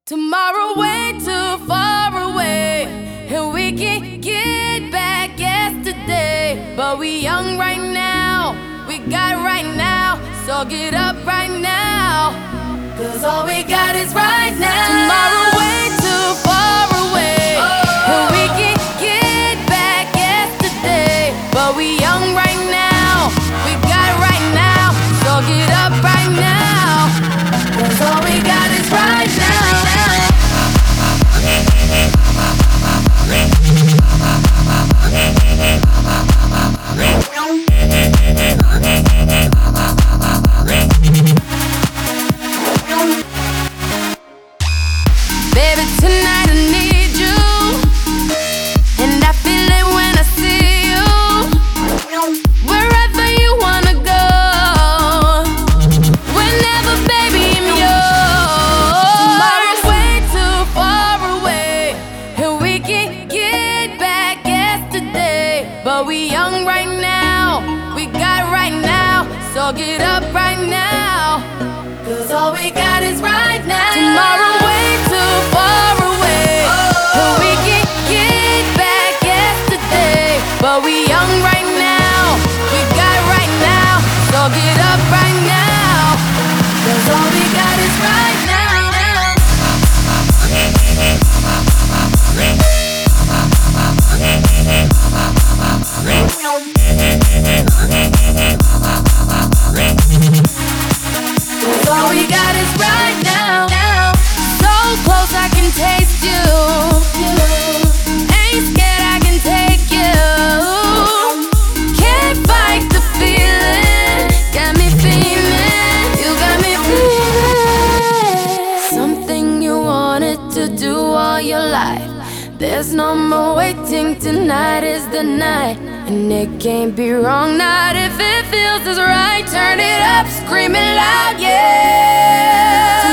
Tomorrow way too far away, and we can't get back yesterday. But we young right now, we got right now, so get up right now, 'cause all we got is right now. Tomorrow way too far away, and we can't get back yesterday. But we young right now, we got right now, so get up right now, 'cause all we got is right now. Baby, tonight I need you, and I feel it when I see you. Wherever you wanna go, whenever, baby, I'm yours. Tomorrow's way too far away, and we can't get back yesterday. But we young right now, we got right now, so get up right now, 'cause all we got is right now. Tomorrow way too far away, and we can't get back yesterday. But we young right now, we got right now, so get up right now, 'cause all we got is right now. All we got is right now. So close I can taste you. Ain't scared I can take you. Can't fight the feeling. Got me feeling. You got me feeling. Something you wanted to do all your life. There's no more waiting. Tonight is the night, and it can't be wrong. Not if it feels as right. Turn it up, scream it loud, yeah.